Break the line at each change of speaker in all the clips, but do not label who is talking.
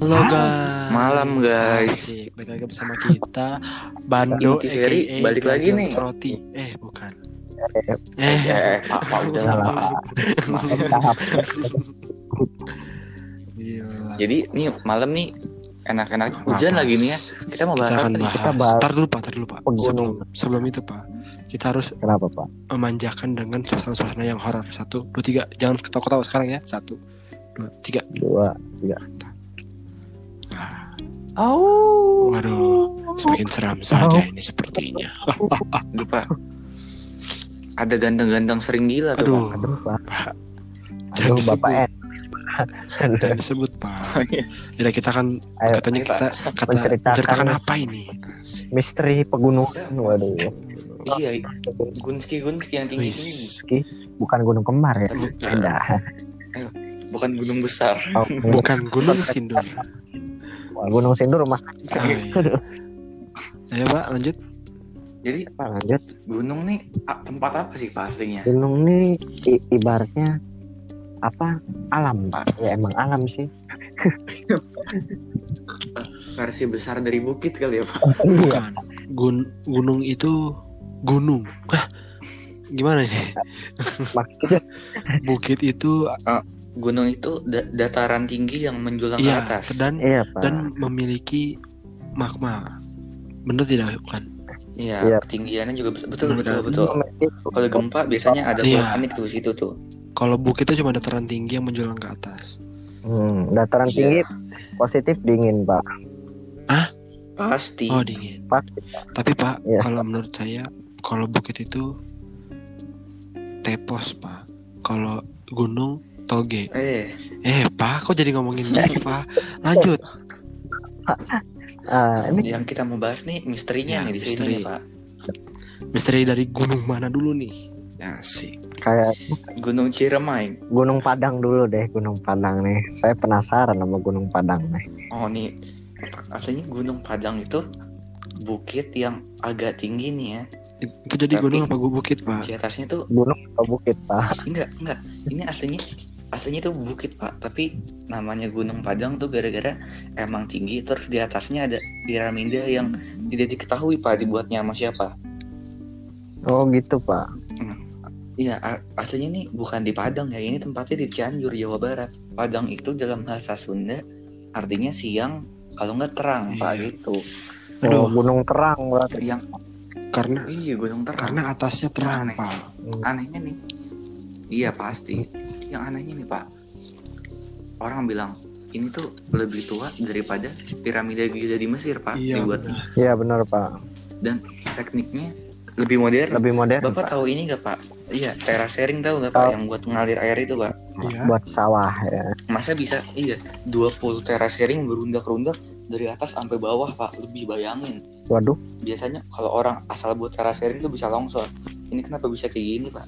Halo guys,
Malam guys.
asik. Balik lagi bersama kita Bando
Inti seri
aka
balik lagi
Gazel
nih.
Roti. Bukan.
Pak udah lah Pak. Masih.
Gila.
Jadi nih malam nih enak-enak hujan lagi nih ya. Kita mau bahas
Kita
apa
akan
nih?
bahas. Tar dulu Pak.
Pegunungan.
Sebelum itu Pak, kita harus
Kenapa Pak?
memanjakan dengan suasana-suasana yang horor. 1, 2, 3. Jangan ketawa-ketawa sekarang ya. 1, 2, 3.
2, 3.
Waduh, semakin seram saja ini sepertinya.
Lupa. Ada ganteng-ganteng sering gila tuh.
Aduh,
Aduh Pak.
Pak.
Aduh
Jangan
Bapak
disebut. Jangan disebut Pak. Jadi kita kan
Ayo,
katanya kita
menceritakan
apa ini?
misteri pegunungan. Waduh.
Iya, Gunski yang tinggi ini.
Ski, bukan gunung kembar ya. Beda.
Bukan gunung besar.
Oh,
Bukan Gunung Sindur.
Gunung Sindur rumah.
Ayo Pak, lanjut.
Jadi
Pak lanjut.
gunung nih tempat apa sih Pak aslinya?
Gunung nih ibaratnya apa? Alam Pak. Ya emang alam sih.
Versi besar dari bukit kali ya Pak.
Bukan. Gunung itu gunung. Gimana nih?
Maksudnya
Bukit itu
Gunung itu dataran tinggi yang menjulang ke
iya
atas.
iya Pak.
dan memiliki magma. Bener tidak bukan?
Iya,
Iya.
ketinggiannya juga betul.
Memiliki-
Kalau gempa biasanya ada
Iya.
vulkanik tuh situ tuh.
Kalau bukit itu cuma dataran tinggi yang menjulang ke atas.
Dataran
Iya.
tinggi positif dingin Pak.
Pasti.
Oh, dingin.
Pasti.
Tapi Pak,
Iya.
kalau menurut saya, kalau bukit itu tepos Pak. Kalau gunung toge. Pak, kok jadi ngomongin gitu Pak? Lanjut.
Ini
Yang kita mau bahas nih misterinya
Ya,
nih di sini
misteri.
nih, Pak.
Misteri dari gunung mana dulu nih? Asik.
kayak
Gunung Ciremai.
Gunung Padang dulu deh, Gunung Padang nih. Saya penasaran sama Gunung Padang nih.
Oh nih, aslinya Gunung Padang itu bukit yang agak tinggi nih ya.
Itu jadi
Tapi-
gunung apa bukit Pak?
Di atasnya tuh
Gunung atau bukit Pak?
enggak. Ini aslinya tuh bukit Pak. Tapi namanya Gunung Padang tuh gara-gara emang tinggi. Terus di atasnya ada piramida yang tidak diketahui Pak dibuatnya sama siapa.
Oh gitu Pak.
Iya, aslinya nih bukan di Padang ya. Ini tempatnya di Cianjur, Jawa Barat. Padang itu dalam bahasa Sunda artinya siang, kalau nggak terang,
Iya.
Pak, gitu.
Aduh,
Gunung terang berarti.
Yang
karena
gunung terang.
karena atasnya terang
Aneh.
Pak.
Anehnya nih, iya pasti. Yang anehnya nih Pak, orang bilang ini tuh lebih tua daripada piramida Giza di Mesir Pak.
Iya,
Dibuatnya.
Iya benar Pak.
Dan tekniknya lebih modern.
Lebih modern
Bapak
Pak.
tahu ini nggak Pak? Iya, terasering tahu nggak Pak?
Tahu.
Yang buat mengalir air itu Pak.
Iya.
Buat sawah ya.
Masa bisa 20 terasering berundak-rundak dari atas sampai bawah Pak, lebih bayangin.
Waduh.
Biasanya kalau orang asal buat terasering itu bisa longsor. Ini kenapa bisa kayak gini Pak?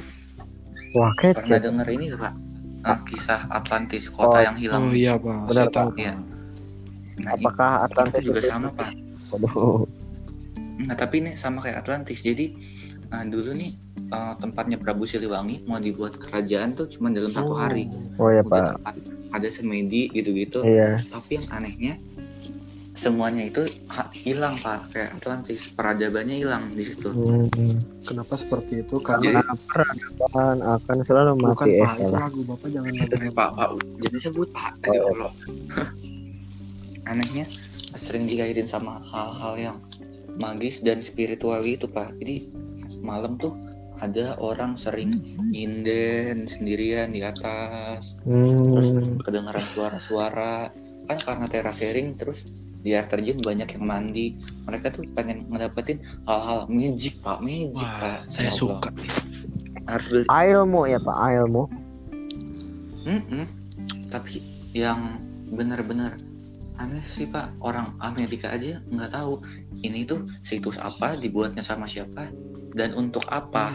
Wah
Pernah
kece.
denger ini nggak Pak? Kisah Atlantis, kota
Oh.
yang hilang.
Oh iya Pak,
Benar,
saya
Pak.
tahu.
Iya. Nah,
Apakah
ini
Atlantis
tuh juga
itu-
sama Pak.
Waduh.
Nah, tapi ini sama kayak Atlantis. Jadi dulu nih tempatnya Prabu Siliwangi mau dibuat kerajaan tuh cuma dalam 1 hari.
Oh ya
Udah
Pak.
ada semedi gitu-gitu.
Iya.
Tapi yang anehnya semuanya itu hilang Pak, kayak Atlantis, peradabannya hilang di situ.
Kenapa seperti itu?
Jadi
Karena
Peradaban akan selalu
bukan
mati.
Pak, itu
Salah.
lagu Bapak jangan lagu.
Pak, jadi sebut Pak. Aduh Allah. Anehnya sering dikaitin sama hal-hal yang magis dan spiritual itu Pak. Jadi malam tuh ada orang sering nyinden sendirian di atas. Terus kedengaran suara-suara. Kan karena terasering terus di air terjun banyak yang mandi. Mereka tuh pengen ngedapetin hal-hal magic Pak.
Wah, saya
Ya Allah.
suka nih.
Harus beli.
Ilmu ya Pak, ilmu.
Tapi yang benar-benar aneh sih Pak, orang Amerika aja nggak tahu ini tuh situs apa, dibuatnya sama siapa, dan untuk apa.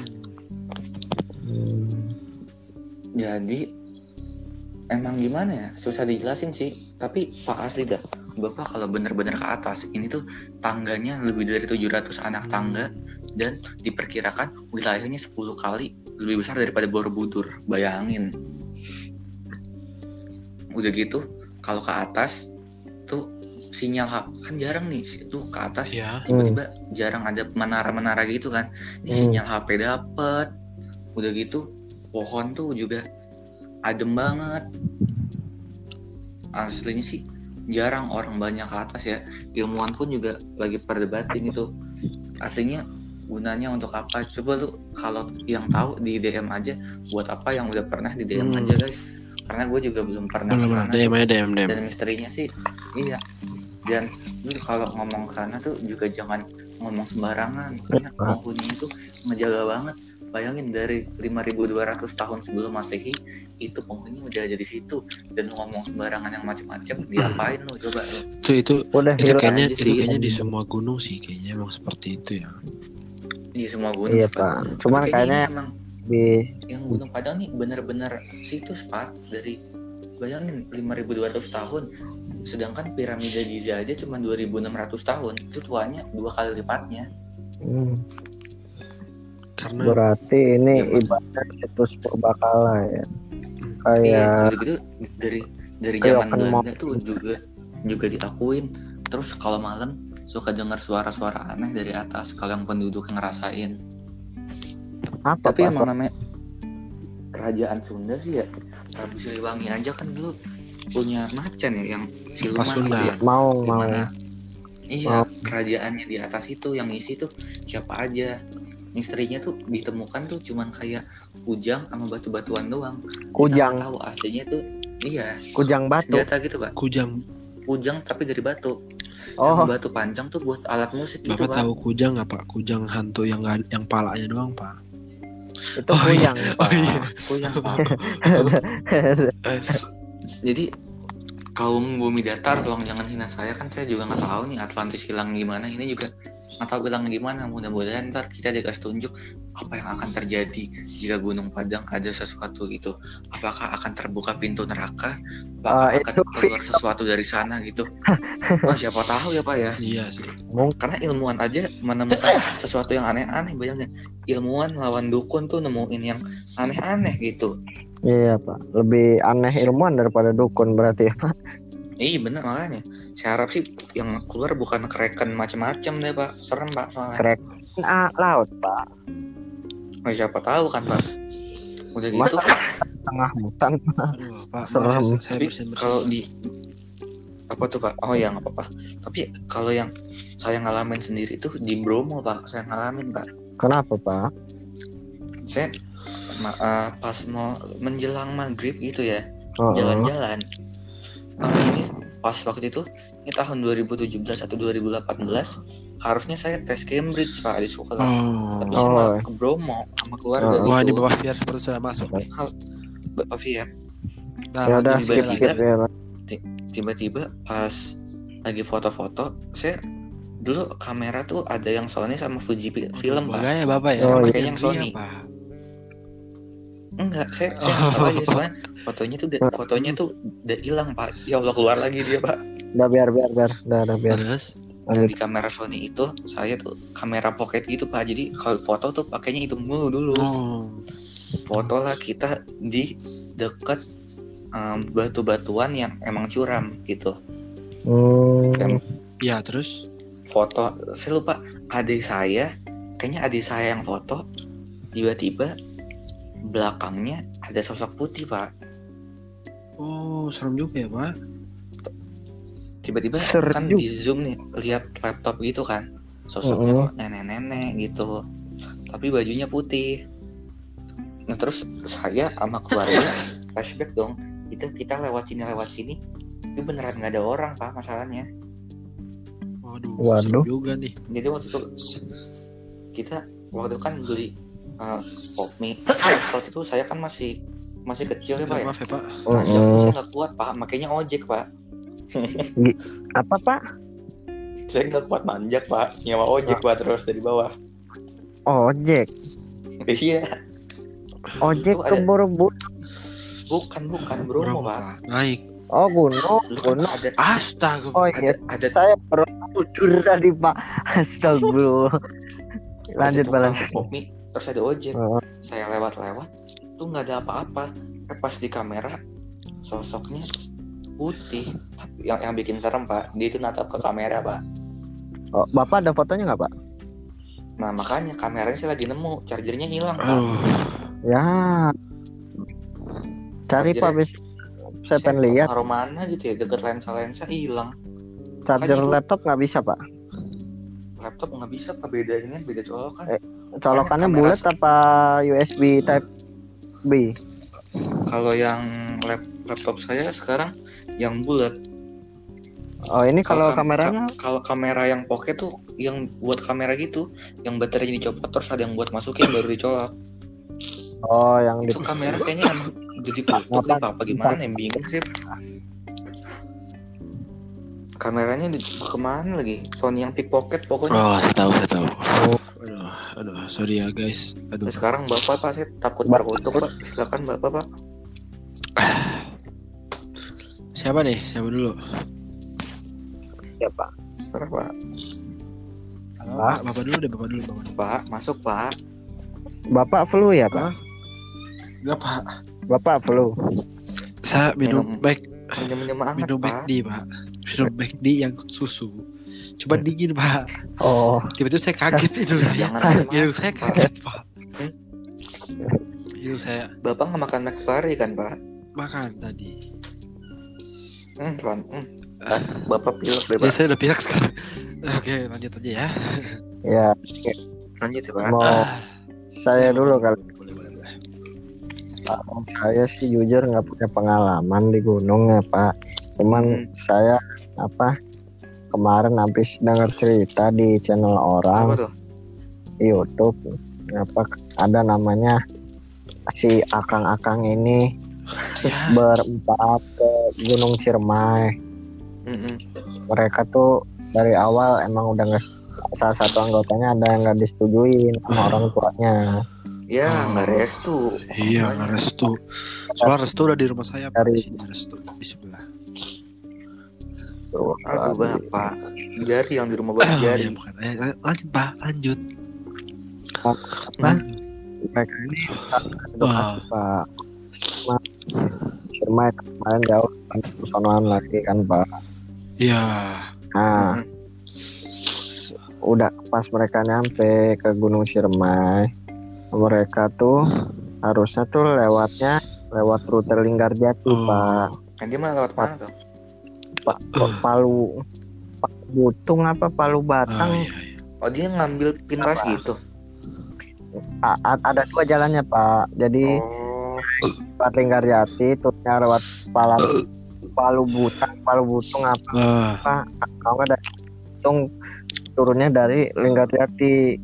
Jadi emang gimana ya, susah dijelasin sih. Tapi Pak asli dah, Bapak kalau benar-benar ke atas, ini tuh tangganya lebih dari 700 anak tangga, dan diperkirakan wilayahnya 10 kali lebih besar daripada Borobudur. Bayangin. Udah gitu, kalau ke atas tuh sinyal HP kan jarang nih tuh ke atas
Iya.
tiba-tiba jarang ada menara-menara gitu kan. Ini sinyal HP dapet, udah gitu pohon tuh juga adem banget. Aslinya sih jarang orang banyak ke atas ya. Ilmuwan pun juga lagi perdebatin itu aslinya gunanya untuk apa. Coba lu kalau yang tahu di DM aja buat apa, yang udah pernah di DM aja guys, karena gue juga belum pernah kesana.
DM.
Dan misterinya sih iya. Dan lu kalau ngomong sana tuh juga jangan ngomong sembarangan, karena penghuninya tuh ngejaga banget. Bayangin dari 5.200 tahun sebelum Masehi itu penghuni udah ada di situ, dan ngomong sembarangan yang macam-macam diapain lu coba lu.
Itu
udah
kayaknya
sih.
di semua gunung sih kayaknya emang seperti itu ya.
Di semua gunung.
Iya Pak. Cuman kayaknya
emang
di
yang Gunung Padang nih bener-bener situs Pak. Dari bayangin 5.200 tahun, sedangkan piramida Giza aja cuma 2.600 tahun. Itu tuanya 2 kali lipatnya.
Karena
berarti ini ibarat situs purbakala ya. Kayak
gitu dari zaman Belanda tuh juga diakuin. Terus kalau malam suka dengar suara-suara aneh dari atas, kalau yang penduduk ngerasain. Tapi emang namanya kerajaan Sunda sih ya, Prabu Siliwangi aja kan dulu punya macan ya, yang siluman gitu ya.
Mau.
Iya, kerajaannya di atas itu yang isi tuh siapa aja. Misterinya tuh ditemukan tuh cuman kayak kujang sama batu-batuan doang.
Kujang.
Kita tahu aslinya tuh iya.
Kujang batu.
Senjata gitu Pak. Kujang tapi dari batu. Sama batu panjang tuh buat alat musik gitu Pak.
Bapak tahu kujang nggak Pak? Kujang hantu yang palanya doang Pak.
Itu kujang.
Pak.
Kujang Pak. Jadi kaum bumi datar, tolong jangan hina saya, kan saya juga nggak tahu nih Atlantis hilang gimana. Ini juga nggak tahu hilang gimana. Mudah-mudahan ntar kita dikasih tunjuk apa yang akan terjadi jika Gunung Padang ada sesuatu gitu. Apakah akan terbuka pintu neraka? Apakah akan keluar sesuatu dari sana gitu? Siapa tahu ya Pak ya.
Iya sih.
Karena ilmuwan aja menemukan sesuatu yang aneh-aneh. Bayangin, ilmuwan lawan dukun tuh nemuin yang aneh-aneh gitu.
Iya Pak, lebih aneh ilmuwan daripada dukun berarti ya Pak.
Iya bener, makanya saya harap sih yang keluar bukan kraken macam-macam deh Pak. Serem Pak soalnya.
Kraken laut Pak.
Siapa tahu kan Pak. Udah gitu
tengah hutan
Pak.
Serem.
Tapi kalau di apa tuh Pak? Oh ya nggak apa-apa. Tapi kalau yang saya ngalamin sendiri tuh di Bromo Pak. Saya ngalamin Pak.
Kenapa Pak?
Saya pas mau menjelang maghrib gitu ya, jalan-jalan. Ini pas waktu itu, ini tahun 2017 atau 2018, harusnya saya tes Cambridge Pak di sekolah. Tapi cuma ke Bromo sama keluarga gitu.
Wah ini Bapak Fiar seperti sudah masuk nih.
Bapak Fiar.
Ya udah
tiba-tiba pas lagi foto-foto, saya dulu kamera tuh ada yang Sony sama Fuji film Pak.
Ya Bapak ya.
Kayaknya yang Sony. Enggak, saya salah aja soalnya fotonya tuh udah hilang Pak. Ya Allah, keluar lagi dia Pak.
Udah biar.
Terus
di kamera Sony itu saya tuh kamera pocket gitu Pak. Jadi kalau foto tuh pakainya itu mulu dulu. Foto lah kita di dekat batu-batuan yang emang curam gitu.
Ya terus
foto, saya lupa kayaknya adik saya yang foto, tiba-tiba belakangnya ada sosok putih Pak.
Serem juga ya Pak.
Tiba-tiba kan di zoom nih, lihat laptop gitu kan, sosoknya kok nenek-nenek gitu, tapi bajunya putih. Nah terus saya sama keluarga flashback dong, itu kita lewat sini itu beneran nggak ada orang Pak masalahnya.
Waduh.
Juga nih.
Jadi waktu itu kita kan beli pop mie. Waktu itu saya kan masih kecil ya Pak ya.
Maaf ya Pak.
Saya nggak kuat Pak, makanya ojek Pak.
Apa Pak?
Saya nggak kuat manjak Pak, nyewa ojek Pak terus dari bawah.
Ojek.
Iya.
Ojek ke Borobudur.
Bukan Bromo Pak.
Naik.
Oh gunung.
Ada.
Astaga.
Oh iya. Ada. Saya Borobudur tadi Pak. Astagfirullah. Lanjut.
Kopi, terus ada ojek. Saya lewat tuh nggak ada apa-apa. Pas di kamera sosoknya putih. Yang bikin serem Pak, dia itu natap ke kamera Pak.
Oh, Bapak ada fotonya nggak Pak?
Nah makanya kameranya saya lagi nemu, chargernya hilang Pak.
Ya, cari Pak, bis saya pengen lihat.
Taruh mana gitu ya, deket lensa hilang.
Charger laptop nggak bisa Pak?
Laptop nggak bisa Pak, bedanya beda colokan.
Colokannya bulat apa USB Type B?
Kalau yang laptop saya sekarang yang bulat.
Oh ini kalau kameranya?
Kalau kamera yang pocket tuh yang buat kamera gitu, yang baterainya dicopot terus ada yang buat masukin baru dicolok.
Oh yang
itu kamera kayaknya emang jadi kutuk apa gimana, yang bingung sih. Kameranya kemana lagi? Sony yang pickpocket pokoknya.
Oh saya tahu. Aduh, sorry ya guys. Aduh.
Sekarang bapak Pak, saya takut terkutuk Pak. Silakan bapak Pak.
Siapa dulu?
Siapa?
Serah Pak.
Bapak dulu.
Pak, masuk Pak.
Bapak flu ya Pak?
Enggak Pak.
Bapak flu.
Saya minum back
Pak.
Pak. Minum back di yang susu. Coba dingin Pak.
Oh.
Tiba-tiba saya kaget hidung saya kaget Pak. Hidung saya.
Bapak nggak makan McFlurry kan Pak?
Makan tadi.
Bapak pilek deh Pak.
Ya, saya udah pilek sekarang. Oke lanjut aja ya.
Ya.
Lanjut ya Pak.
Saya dulu kali.
Boleh.
Saya sih jujur nggak punya pengalaman di gunung ya Pak. Cuman saya kemarin habis dengar cerita di channel orang di YouTube, ada namanya si akang-akang ini berempat ke Gunung Ciremai. Mereka tuh dari awal emang udah nggak, salah satu anggotanya ada yang nggak disetujuin sama orang tuanya.
Ya nggak restu.
Iya nggak restu. Soalnya restu udah di rumah saya Pak, di sini restu di sebelah.
Aduh Bapak, jari yang di rumah Bapak jari.
Lanjut Pak, lanjut.
Mereka ini Pak. Ciremai kemarin jauh kan kesonoan lagi kan Pak.
Iya.
Nah, udah pas mereka nyampe ke Gunung Ciremai, mereka tuh harusnya tuh lewat rute Linggarjati Pak.
Dia malah lewat mana tuh?
Pak Palu Butung apa Palu Batang.
Oh dia ngambil pintas gitu.
Ada dua jalannya Pak. Jadi lewat Linggarjati turunnya lewat Palu Butung apa kalau nggak ada Butung turunnya dari Linggarjati.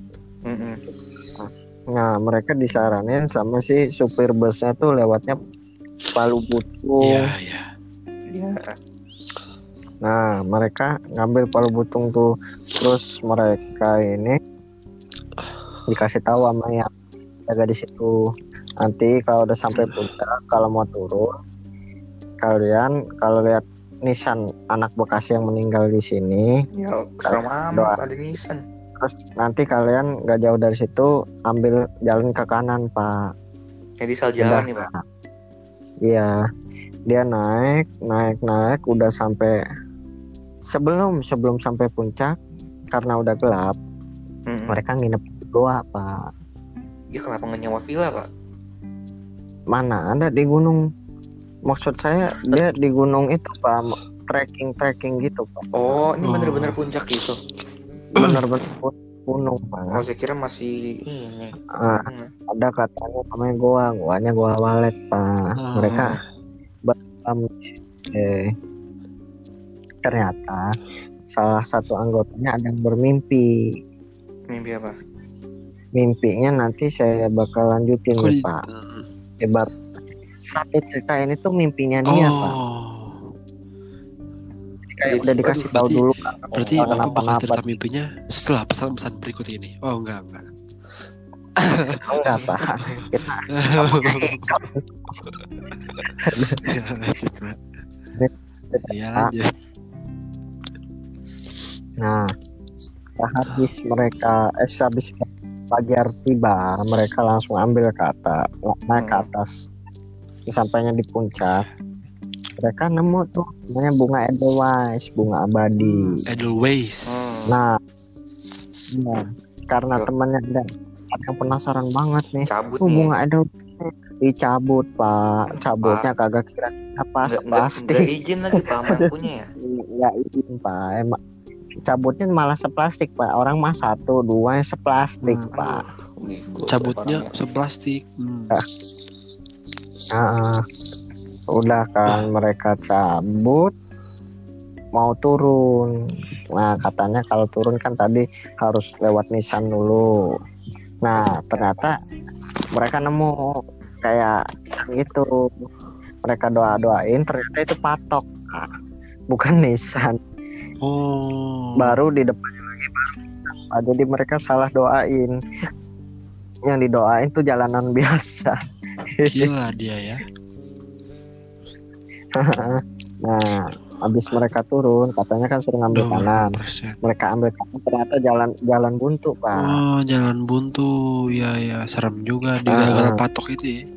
Nah mereka disaranin sama si supir busnya tuh lewatnya Palu Butung.
Iya.
Nah mereka ngambil Palu Butung tuh, terus mereka ini dikasih tahu sama yang jaga di situ, nanti kalau udah sampai puncak kalau mau turun, kalian kalau lihat nisan anak Bekasi yang meninggal di sini,
ya serem amat ada nisan.
Terus nanti kalian nggak jauh dari situ ambil jalan ke kanan Pak.
Jadi salah jalan nih Pak.
Iya, dia naik udah sampai sebelum sampai puncak karena udah gelap. Mereka nginep di goa Pak.
Dia kenapa nggak nyewa villa Pak?
Mana ada di gunung. Maksud saya dia di gunung itu Pak, trekking gitu Pak.
Oh ini bener-bener puncak gitu.
Bener-bener gunung Pak.
Oh saya kira masih ini.
Ada katanya namanya goanya Goa Walet Pak. Mereka ternyata salah satu anggotanya ada yang bermimpi.
Mimpi apa?
Mimpinya nanti saya bakal lanjutin nih Pak. Hebat. Satu cerita ini tuh mimpinya dia Pak. Kayak udah dikasih tahu dulu kan.
Berarti Bapak bakal cerita mimpinya setelah pesan-pesan berikut ini. Oh enggak.
Enggak Pak.
Iya lanjut.
Nah, habis pagar tiba, mereka langsung ambil naik ke atas. Sampainya di puncak, mereka nemu tuh namanya bunga Edelweiss, bunga abadi.
Edelweiss.
Nah, ya, karena temannya ada yang penasaran banget nih.
Cabut
bunga Edelweiss dicabut Pak, cabutnya kagak kira apa plastik.
Nggak izin lagi Pak mampunya ya?
Nggak izin Pak, emang cabutnya malah seplastik Pak. Orang mah 1, 2 seplastik Pak.
Cabutnya seplastik.
Udah kan mereka cabut mau turun. Nah katanya kalau turun kan tadi harus lewat nisan dulu. Nah ternyata mereka nemu kayak gitu. Mereka doain ternyata itu patok, bukan nisan. Baru di depannya lagi baru. Jadi mereka salah doain. Yang didoain tuh jalanan biasa.
Gila dia ya.
Nah habis mereka turun katanya kan suruh ngambil kanan. Mereka ambil kanan ternyata jalan buntu Pak.
Jalan buntu. Ya serem juga di gara-gara patok itu ya.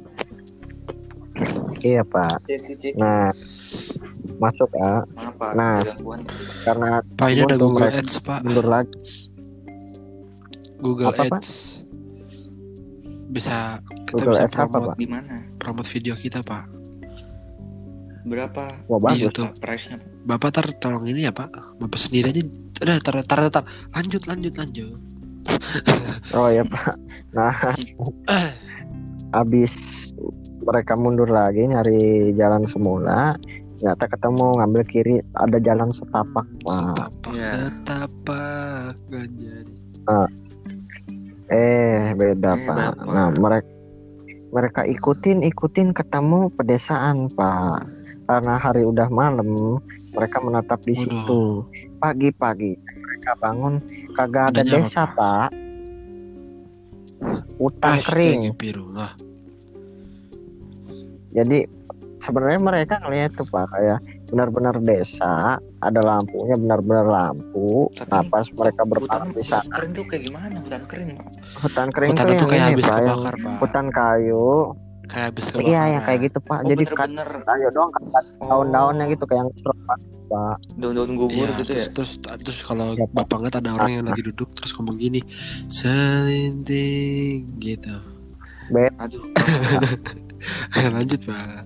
Iya Pak. Nah masuk Pak. Nah karena
Pak ini ada Google Ads Pak.
Mundur lagi.
Google
apa,
Ads
Pak?
Kita
Google
bisa
Ads apa,
promote
Pak?
Di mana?
Promote video kita Pak.
Berapa?
Wah bagus
tuh.
Price-nya
Bapak tolong ini ya Pak. Bapak sendiri aja. Udah tar. Lanjut.
Oh ya Pak. Nah habis mereka mundur lagi nyari jalan semula, ternyata ketemu ngambil kiri ada jalan setapak Pak.
Setapak gak jadi.
Beda Pak. Nah mereka ikutin ketemu pedesaan Pak. Karena hari udah malam, mereka menetap di situ. Pagi-pagi mereka bangun kagak ada desa Pak. Hutan kering. Jadi sebenarnya mereka ngeliat tuh Pak kayak benar-benar desa, ada lampunya benar-benar lampu. Nah pas mereka bertahan di sana.
Hutan kering tuh kayak gimana hutan kering Pak?
Hutan kering
tuh yang
kayak
habis
Pak,
kebakar Pak.
Hutan kayu.
Kayak habis kebakaran.
Iya yang kayak gitu Pak. Jadi
bener-bener
kayu doang kan daun-daunnya gitu kayak yang Pak.
Daun-daun gugur gitu ya.
Terus kalau Bapak ngeliat ada orang yang lagi duduk terus ngomong gini, selinting gitu.
Aduh.
Lanjut Pak.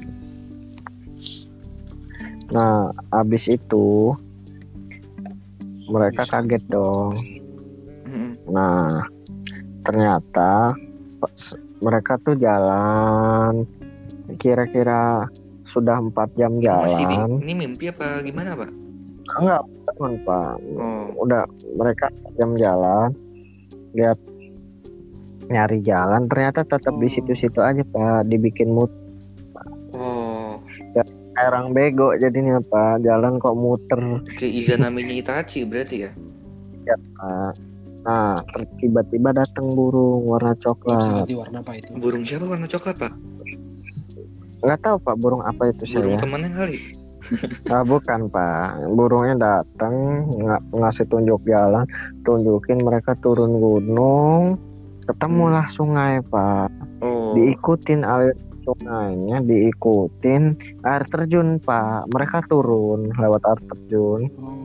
Nah abis itu mereka kaget dong. Nah ternyata mereka tuh jalan kira-kira sudah 4 jam jalan.
Ini mimpi apa gimana Pak?
Enggak teman Pak. Udah mereka 4 jam jalan, lihat nyari jalan ternyata tetap di situ-situ aja Pak, dibikin muter. Ya, kayak orang bego jadinya Pak, jalan kok muter.
Kayak Izanami Itachi berarti ya?
Ya Pak. Nah tiba-tiba datang burung warna coklat.
Warna apa itu?
Burung siapa warna coklat Pak?
Nggak tahu Pak burung apa itu
burung
saya.
Temannya kali.
Bukan Pak, burungnya datang ngasih tunjuk jalan, tunjukin mereka turun gunung, ketemulah sungai Pak. Diikutin air sungainya, diikutin air terjun Pak. Mereka turun lewat air terjun.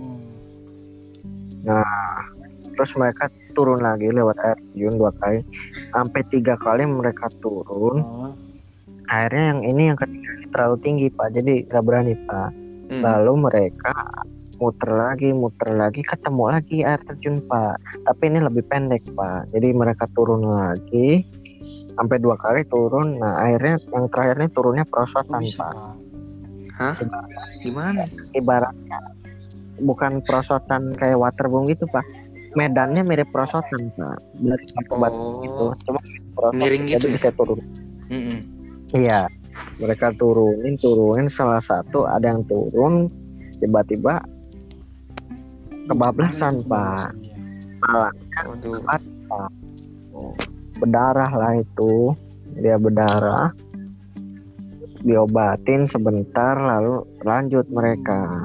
Nah terus mereka turun lagi lewat air terjun 2 kali, sampai 3 kali mereka turun. Akhirnya yang ketiga ini terlalu tinggi Pak, jadi nggak berani Pak. Lalu mereka muter lagi, ketemu lagi air terjun Pak, tapi ini lebih pendek Pak. Jadi mereka turun lagi sampai 2 kali turun. Nah akhirnya yang terakhirnya turunnya perosotan Pak.
Hah? Gimana?
Ibaratnya bukan perosotan kayak waterboom gitu Pak, medannya mirip perosotan Pak, dari batu gitu, cuma
miring gitu
bisa turun. Iya, mereka turunin salah satu ada yang turun tiba-tiba kebablasan Pak. Palanya berdarah lah itu, dia berdarah, diobatin sebentar lalu lanjut mereka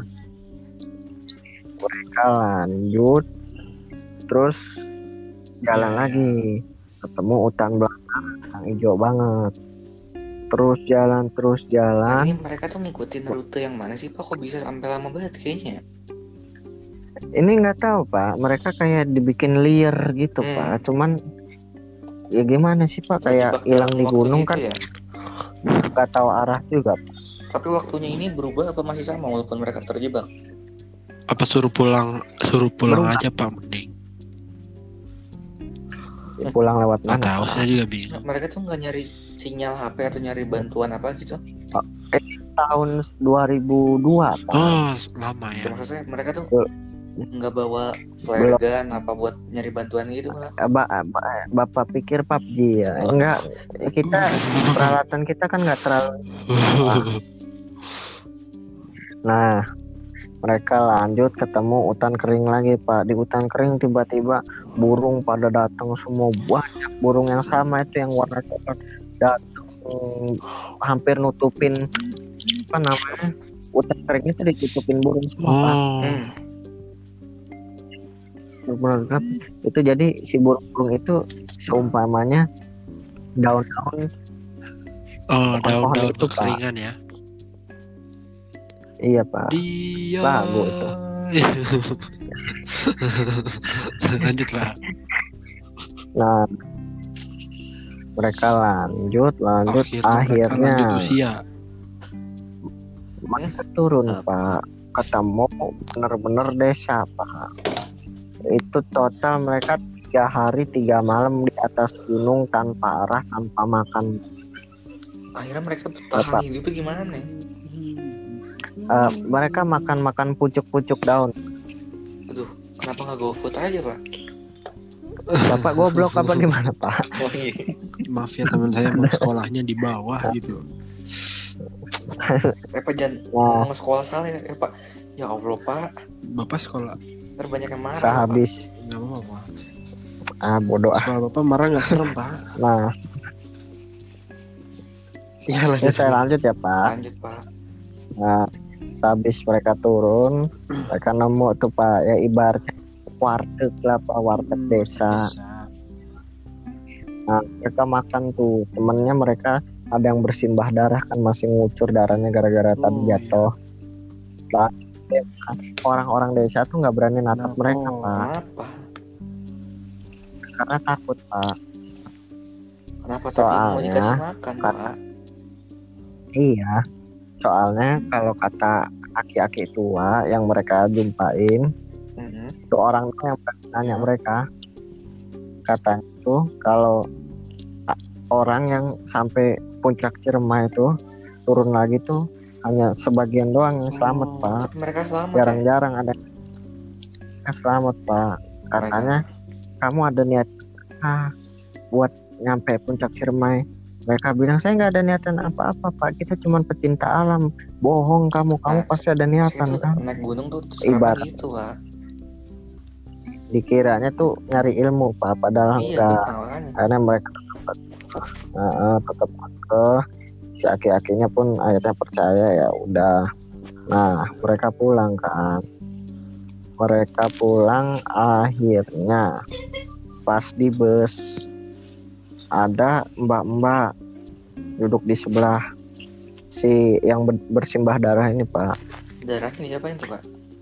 lanjut terus jalan lagi, ketemu hutan belantara yang hijau banget. terus jalan.
Ini mereka tuh ngikutin rute yang mana sih Pak? Kok bisa sampai lama banget kayaknya?
Ini nggak tahu Pak, mereka kayak dibikin liar gitu Pak. Cuman ya gimana sih Pak, kayak hilang di gunung kan
ya?
Nggak tahu arah juga Pak.
Tapi waktunya ini berubah apa masih sama walaupun mereka terjebak?
Apa suruh pulang aja Pak mending?
Pulang lewat mana?
Tahu saya juga bingung.
Mereka tuh nggak nyari sinyal HP atau nyari bantuan apa gitu?
Tahun 2002 Pak.
Oh lama ya.
Maksud saya mereka tuh nggak bawa flare gun apa buat nyari bantuan gitu Pak?
Bapak pikir PUBG ya? Enggak, kita peralatan kita kan nggak terlalu. Nah, mereka lanjut ketemu hutan kering lagi Pak. Di hutan kering tiba-tiba burung pada datang semua, banyak burung yang sama itu yang warna coklat datang hampir nutupin apa namanya, hutan kering itu ditutupin burung semua Pak. Benar-benar itu jadi si burung itu seumpamanya daun-daun
daun-daun kekeringan ya.
Iya Pak.
Dia
bagus itu.
Lanjut Pak.
Nah, mereka lanjut akhirnya
lanjut usia.
Mereka turun Pak, ketemu bener-bener desa Pak. Itu total mereka 3 hari 3 malam di atas gunung tanpa arah, tanpa makan.
Akhirnya mereka bertahan hidupnya gimana nih?
Mereka makan pucuk-pucuk daun.
Aduh, kenapa nggak GoFood aja Pak?
Bapak goblok apa gimana Pak?
Oh iya.
Maaf ya teman saya mau sekolahnya di bawah gitu.
Pak jangan ngomong sekolah salah ya Pak. Ya Allah Pak.
Bapak sekolah.
Ntar banyak yang marah.
Sehabis.
Nggak apa-apa.
Bodoh.
Sekolah Bapak marah nggak serem Pak.
Nah.
Ya lanjut.
Saya lanjut ya Pak.
Lanjut Pak.
Nah, sehabis mereka turun, mereka nemu tuh Pak ya ibaratnya warteg lah Pak, warteg desa. Nah, mereka makan tuh, temennya mereka ada yang bersimbah darah kan, masih ngucur darahnya gara-gara tadi jatuh. Nah, orang-orang desa tuh nggak berani natap mereka Pak.
Kenapa?
Karena takut Pak.
Kenapa tadi mau dikasih makan Pak?
Iya, soalnya kalau kata aki-aki tua yang mereka jumpain, itu orang yang nanya mereka, katanya tuh kalau orang yang sampai puncak Ciremai itu turun lagi tuh hanya sebagian doang yang selamat Pak.
Mereka selamat.
Jarang-jarang ada yang selamat Pak. Katanya kamu ada niat buat nyampe puncak Ciremai. Mereka bilang saya nggak ada niatan apa-apa Pak, kita cuma pecinta alam. Bohong kamu pasti ada niatan kan.
Naik gunung tuh
ibarat
gitu Pak.
Dikiranya tuh nyari ilmu Pak, padahal enggak. Karena mereka tetap ke si aki-akinya pun akhirnya percaya, ya udah. Nah mereka pulang kan. Mereka pulang akhirnya pas di bus ada mbak-mbak duduk di sebelah si yang bersimbah darah ini Pak.
Darahnya diapain tuh Pak?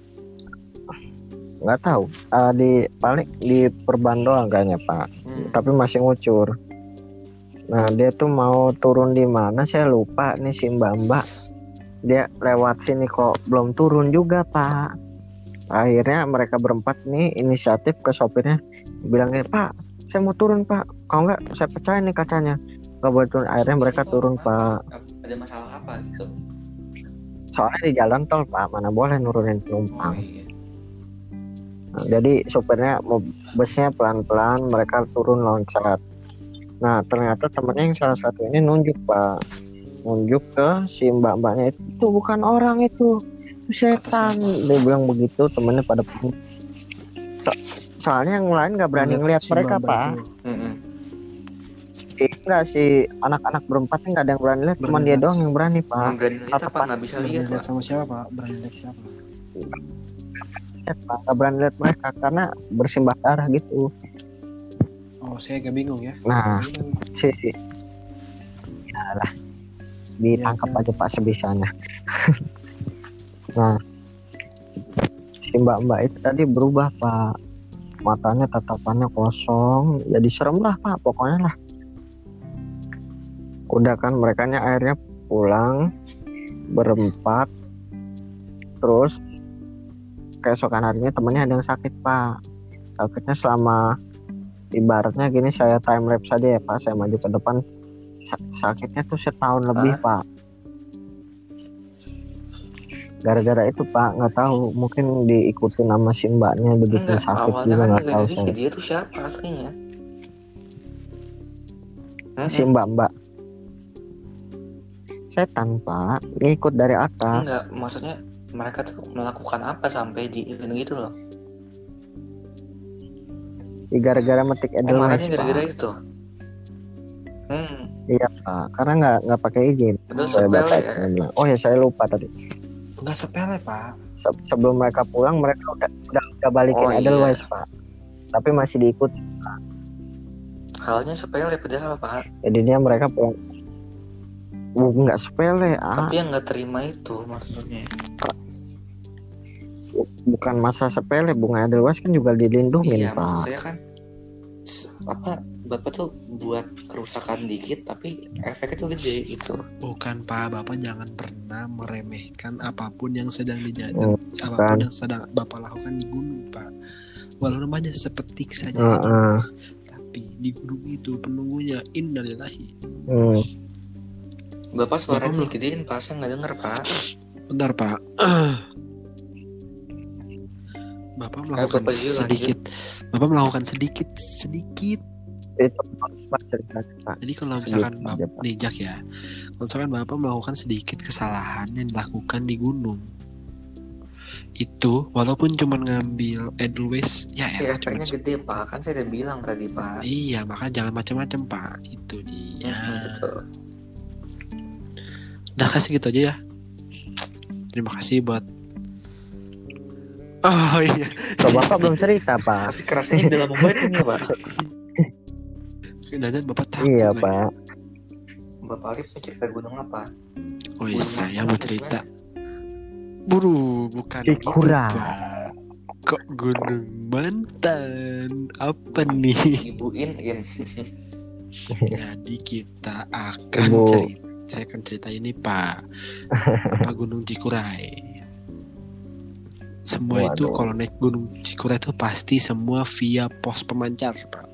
Nggak tahu. Paling di perban doang kayaknya Pak. Tapi masih ngucur. Nah dia tuh mau turun di mana saya lupa nih si mbak-mbak. Dia lewat sini kok belum turun juga Pak. Akhirnya mereka berempat nih inisiatif ke sopirnya, bilangnya Pak saya mau turun Pak, kalau nggak saya pecahin nih kacanya. Nggak boleh turun. Akhirnya mereka turun Pak.
Ada masalah apa gitu?
Soalnya di jalan tol Pak, mana boleh nurunin penumpang. Nah, jadi sopirnya busnya pelan-pelan, mereka turun loncat. Nah ternyata temennya yang salah satu ini nunjuk Pak, nunjuk ke si mbak-mbaknya, itu bukan orang, itu setan. Dia bilang begitu, temennya pada soalnya yang lain nggak berani ngelihat mereka Pak. Enggak, si anak-anak berempatnya nggak ada yang berani lihat, cuma dia doang yang berani Pak.
Berani lihat apa nggak bisa lihat Pak?
Sama siapa Pak? Berani lihat siapa?
Nggak berani lihat mereka karena bersimbah darah gitu.
Oh saya agak bingung ya.
Nah si ditangkap aja Pak sebisanya. Nah, si mbak-mbak itu tadi berubah Pak, matanya tatapannya kosong, jadi serem lah Pak pokoknya lah. Udah kan merekanya akhirnya pulang berempat, terus keesokan harinya temennya ada yang sakit Pak. Sakitnya selama ibaratnya gini, saya time lapse aja ya Pak, saya maju ke depan, sakitnya tuh setahun lebih Pak. Gara-gara itu Pak, nggak tahu mungkin diikuti nama si mbaknya begitu sakit juga
kan
nggak tahu saya.
Dia tuh siapa aslinya?
Si mbak setan Pak, ngikut dari atas.
Enggak, maksudnya mereka tuh melakukan apa sampai di gitu loh?
Gara-gara metik Edelweiss Pak.
Gara-gara itu.
Iya Pak, karena nggak pakai izin.
Saya
baca bilang, oh ya saya lupa tadi.
Nggak sepele Pak.
Sebelum mereka pulang mereka udah balikin Edelweiss Pak, tapi masih diikuti Pak.
Halnya sepele padahal Pak.
Jadinya mereka pulang. Nggak sepele.
Tapi yang nggak terima itu maksudnya.
Bukan masa sepele, bunga Edelweiss kan juga dilindungi Pak.
Iya, saya kan Bapak tuh buat kerusakan dikit tapi efeknya tuh gede gitu.
Bukan Pak, Bapak jangan pernah meremehkan apapun yang sedang dijadikan, apapun yang sedang Bapak lakukan di gunung Pak. Walaupun hanya sepetik saja, tapi di gunung itu penunggunya innalillahi.
Bapak suaranya gedein Pak, saya nggak dengar Pak.
Bentar Pak. Bapak melakukan sedikit. Bapak melakukan sedikit.
Itu cerita Pak.
Jadi kalau misalkan Bapak nijak ya, kalau misalkan Bapak melakukan sedikit kesalahan yang dilakukan di gunung, itu walaupun cuma ngambil Edelweiss, ya
efeknya gede Pak, kan saya udah bilang tadi Pak.
Iya, maka jangan macam-macam Pak, itu dia. Udah kasih gitu aja ya. Terima kasih buat. Oh iya.
Bapak belum cerita Pak.
Tapi kerasanya udah lama banget ini Pak.
Dan Bapak takut.
Iya lagi. Pak.
Bapak Arif mau cerita gunung apa?
Oh iya, saya mau cerita. Bukan
Cikura.
Gitu Pak. Kok Gunung Mantan? Apa nih?
Ibuin.
Jadi kita akan saya akan cerita ini Pak. Apa Gunung Cikuray. Semua itu kalau naik Gunung Cikuray itu pasti semua via pos pemancar Pak.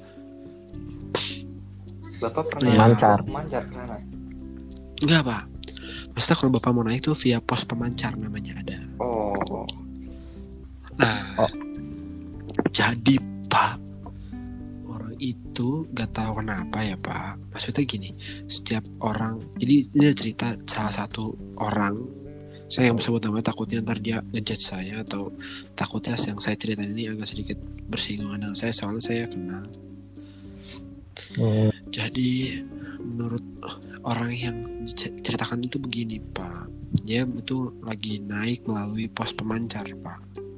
Bapak pernah pemancar ke sana?
Enggak Pak. Maksudnya kalau Bapak mau naik tuh via pos pemancar namanya ada.
Oh.
Nah, jadi Pak, orang itu gak tahu kenapa ya Pak. Maksudnya gini, setiap orang, jadi ini cerita salah satu orang. Saya yang sebut namanya, takutnya ntar dia ngejudge saya, atau takutnya yang saya ceritain ini agak sedikit bersinggungan dengan saya, soalnya saya kenal. Jadi menurut orang yang ceritakan itu begini Pak, dia betul lagi naik melalui pos pemancar Pak.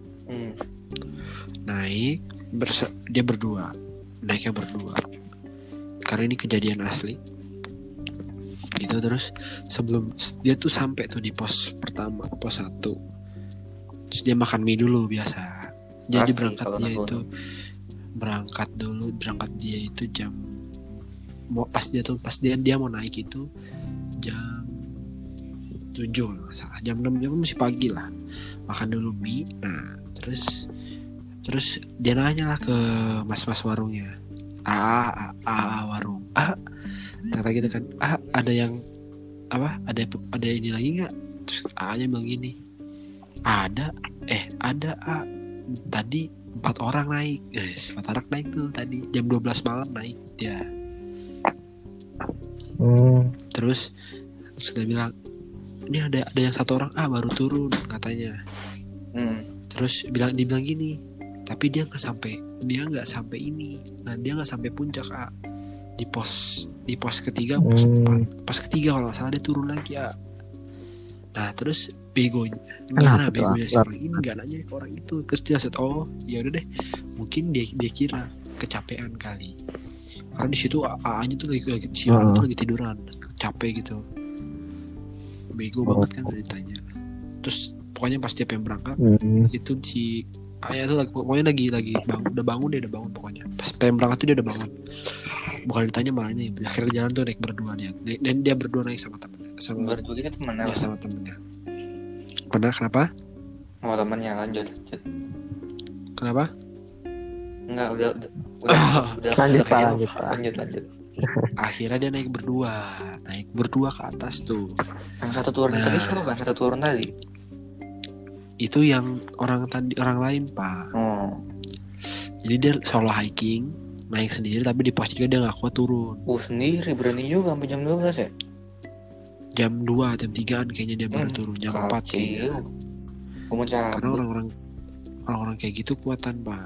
Naik dia berdua, naiknya berdua, karena ini kejadian asli. Gitu. Terus sebelum dia tuh sampai tuh di pos pertama, pos 1, terus dia makan mie dulu biasa. Jadi berangkat dia itu jam pas dia mau naik itu jam 7 nggak salah, jam 6 masih pagi lah. Makan dulu mie. Nah terus dia nanya lah ke mas warungnya, warung kata gitu kan, ada yang apa, ada ini lagi nggak? Terus A-nya bilang gini, ada tadi 4 orang naik, 4 orang naik tuh tadi jam 12 malam naik dia. Terus dia bilang, ini ada yang 1 orang baru turun katanya. Terus dibilang gini, tapi dia nggak sampai ini. Nah, dia nggak sampai puncak di pos 3, pos 4, pos ketiga kalau nggak salah dia turun lagi Nah terus begonya si orang ini nggak nanya ke orang itu. Terus dia ya udah deh, mungkin dia kira kecapean kali, karena di situ A-nya tuh lagi si orang tuh lagi tiduran, capek gitu. bego banget kan ditanya. Terus pokoknya pas dia pengen berangkat itu si ayah tuh pokoknya lagi bangun, udah bangun pokoknya. Pas pengen berangkat tuh dia udah bangun. Bukan ditanya malah ini akhirnya jalan tuh naik berdua dia. Dan dia berdua naik sama temennya. Sama
berdua kita temennya.
Ya sama temennya. Benar kenapa?
Sama temennya lanjut.
Kenapa?
Enggak udah lanjut.
Akhirnya dia naik berdua ke atas tuh.
Yang satu turun tadi siapa? Yang satu turun tadi?
Itu yang orang lain pak. Jadi dia solo hiking naik sendiri tapi di pos juga dia nggak kuat turun.
Sendiri berani juga sampai jam 12 ya?
Jam 2 jam 3an kayaknya dia baru turun jam 4 kayaknya. Karena orang kayak gitu kuatan pak.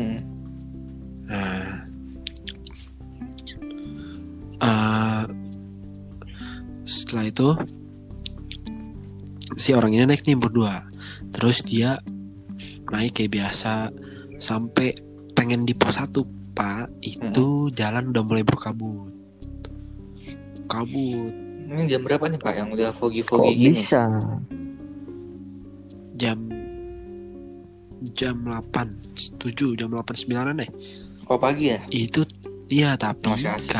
Nah setelah itu si orang ini naik nih berdua. Terus dia naik kayak biasa sampai pengen di pos 1 pak. Itu jalan udah mulai berkabut.
Ini jam berapa nih pak yang udah foggy
gini? Bisa
jam 8, 7, jam 8, 9 deh.
Pagi ya?
Itu iya tapi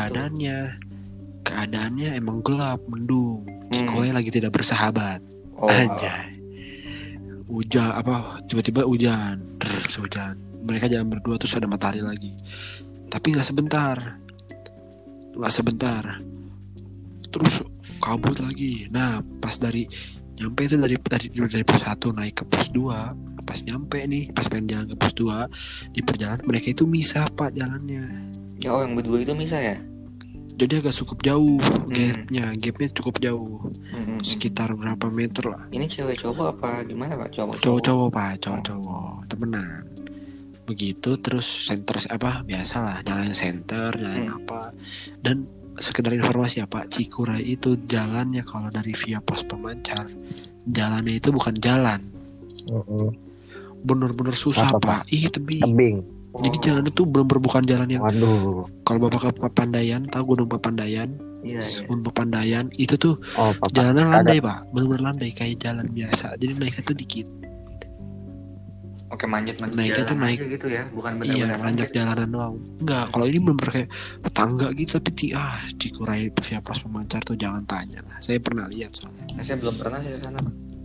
keadaannya emang gelap, mendung. Sekolahnya lagi tidak bersahabat. Anjay. Hujan tiba-tiba hujan. Mereka jalan berdua terus ada matahari lagi. Tapi nggak sebentar. Terus kabut lagi. Nah, pas nyampe itu dari pos 1 naik ke pos 2. Pas nyampe nih, pas pengen jalan ke pos 2, di perjalanan mereka itu misah pak jalannya.
Ya, yang berdua itu misah ya?
Jadi agak cukup jauh gapnya cukup jauh. Sekitar berapa meter lah.
Ini cewek cowok apa gimana pak?
Cowok pak, cowok temenan. Begitu terus center biasalah nyalain center, nyalain apa. Dan sekedar informasi pak, Cikuray itu jalannya kalau dari via pos pemancar, jalannya itu bukan jalan. Bener-bener susah pak. Tebing. Jadi jalan itu bener-bener bukan jalan yang. Kalau bapak ke Papandayan, tahu Gunung Papandayan?
Iya.
Gunung Papandayan itu tuh jalannya landai pak, bener-bener landai kayak jalan biasa. Jadi naiknya tuh dikit.
Oke, manjat
naiknya tuh naik
gitu ya, bukan benar-benar
nanjak jalanan doang. Enggak, kalau ini bener-bener kayak tangga gitu tapi Cikuray via pos pemancar tuh jangan tanya lah. Saya pernah lihat soalnya.
Saya belum pernah sih ke sana.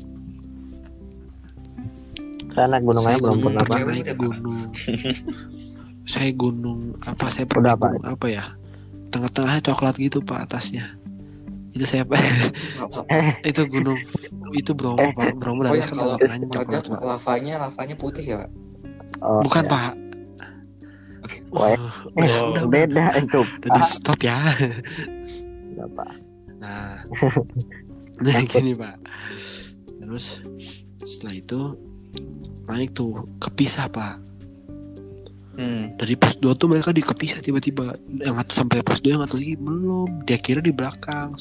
Saya naik gunung aja belum pernah pak.
Naik gunung. Saya pernah gunung apa ya? Tengah-tengahnya coklat gitu pak atasnya. Itu saya itu gunung itu Bromo pak. Bromo dari
kalau coklat pak. Lavanya putih ya pak?
Bukan pak.
Udah beda itu.
Udah stop ya.
Udah pak.
Nah gini pak. Terus setelah itu naik tuh kepisah pak. Dari pos 2 tuh mereka dikepisah tiba-tiba. Yang satu sampai pos 2 yang satu lagi belum. Dia kira di belakang.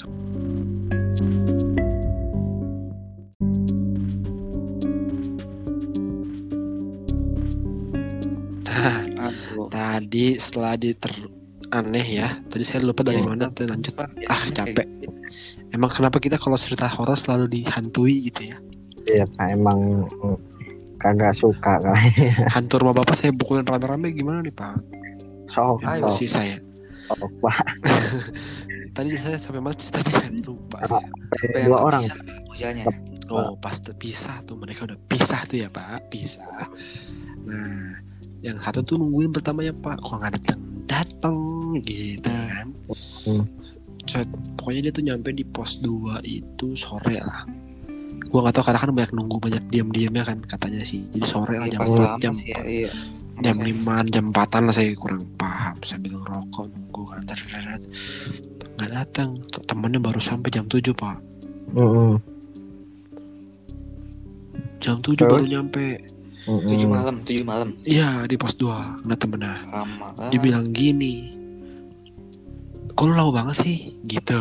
Nah, tadi setelah aneh ya. Tadi saya lupa dari mana. Lanjut capek. Emang kenapa kita kalau cerita horor selalu dihantui gitu ya?
Iya pak, emang kagak suka kayaknya.
Hantu rumah bapak saya pukulin rame-rame gimana nih pak? Ayo sih saya.
Pak.
Tadi saya sampai mana ceritanya saya lupa.
Dua orang.
Pas pisah tuh mereka udah pisah tuh ya pak, pisah. Nah, yang satu tuh nungguin pertamanya pak, kok nggak datang gitu kan? Pokoknya dia tuh nyampe di pos 2 itu sore lah. Gue nggak tahu karena kan banyak diam-diamnya kan katanya sih. Jadi sore lah jam 5 jam 4-an lah, saya kurang paham sambil ngerokok nunggu kan. Nggak datang, temennya baru sampai jam 7 pak. Jam 7 baru nyampe.
7 malam.
Iya di pos 2 nggak temennya. Dia bilang gini, kok lu lama banget sih gitu.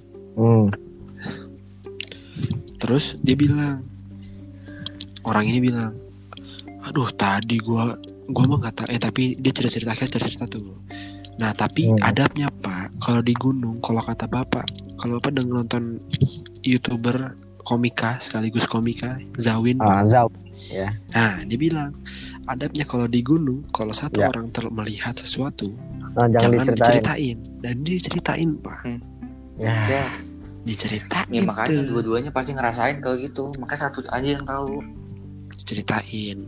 Terus dia bilang, orang ini bilang, aduh tadi gua mah nggak tahu. Tapi dia cerita tuh. Nah tapi adabnya pak, kalau di gunung, kalau kata bapak, kalau bapak udah nonton YouTuber komika sekaligus komika Zawin.
Zawin. Ya.
Nah, dia bilang adabnya kalau di gunung, kalau satu orang melihat sesuatu, jangan diceritain. Dan dia ceritain, Pak.
Ya.
Diceritain.
Ya makanya dua-duanya pasti ngerasain kalau gitu. Makanya satu aja yang tahu.
Ceritain.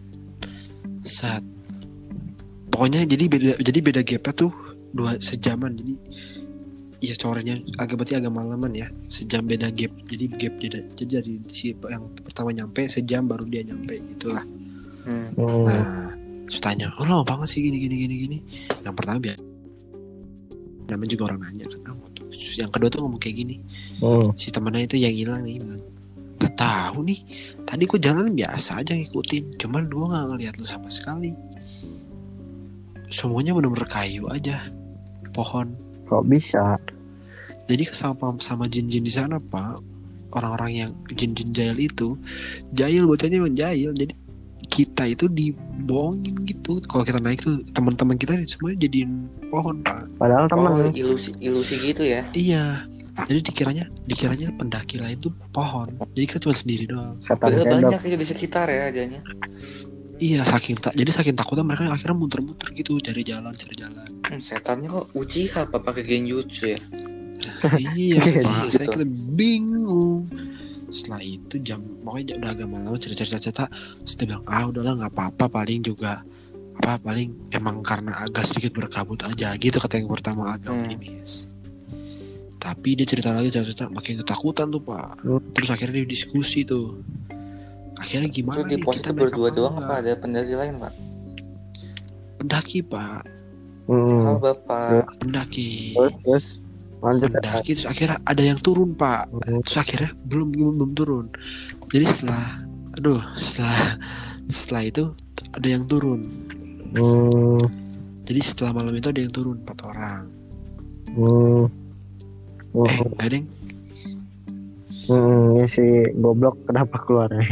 Pokoknya jadi beda gapnya tuh 2 sejaman. Jadi ya sorenya berarti agak malaman ya. Sejam beda gap. Jadi gap jadi dari si yang pertama nyampe sejam baru dia nyampe gitulah. Nah, terus tanya, "Oh, lama banget sih gini." Yang pertama biasa. Namanya juga orang nanya kan. Terus yang kedua tuh ngomong kayak gini. Si temannya itu yang hilang nih bilang, "Gak tahu nih. Tadi gue jalan biasa aja ngikutin. Cuman gue gak ngeliat lu sama sekali. Semuanya bener-bener kayu aja, pohon."
Kok bisa?
Jadi sama jin-jin di sana, Pak. Orang-orang yang jin-jin jahil itu, jahil bocahnya memang jahil. Jadi kita itu dibohongin gitu. Kalau kita naik tuh teman-teman kita semuanya jadiin pohon, Pak.
Padahal teman
ilusi gitu ya.
Iya. Jadi dikiranya pendaki lain tuh pohon. Jadi kita cuma sendiri doang.
Padahal banyak aja di sekitar ya adanya.
Iya, jadi saking takutnya mereka akhirnya muter-muter gitu cari jalan.
Setannya kok Uchiha apa pakai genjutsu ya?
Iya, Pak. Saya kira bingung. Setelah itu pokoknya udah agak malam cerita. Terus dia bilang, udahlah nggak apa-apa, paling emang karena agak sedikit berkabut aja gitu, kata yang pertama agak optimis. Tapi dia cerita makin ketakutan tuh, Pak. Terus akhirnya dia diskusi tuh. Akhirnya gimana
nih? Di pos itu berdua doang apa ada pendaki lain, Pak?
Pendaki, Pak.
Halo, Bapak.
Pendaki.
Pendaki
terus akhirnya ada yang turun, Pak. Terus akhirnya belum turun. Jadi setelah itu ada yang turun. Jadi setelah malam itu ada yang turun 4 orang. Enggak deng.
Ini si goblok kenapa keluar ya?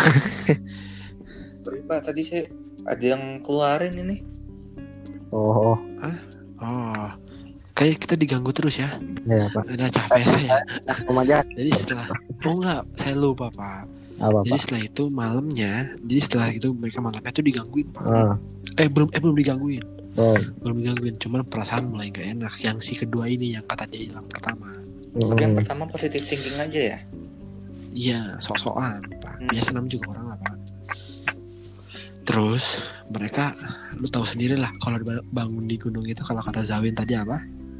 Pak, tadi saya ada yang keluarin ini.
Kayak kita diganggu terus ya.
Iya, Pak.
Udah capek saya. Jadi
setelah
saya lupa, Pak. Jadi setelah itu malamnya, mereka malamnya tuh digangguin, Pak. Belum digangguin. Belum digangguin, cuman perasaan mulai gak enak. Yang si kedua ini yang kata dia hilang pertama.
Tapi yang pertama positive thinking aja ya?
Iya, sok-sokan, Pak. Biasa namanya juga orang lah, Pak. Terus mereka, lu tahu sendiri lah, kalau bangun di gunung itu, kalau kata Zawin tadi apa?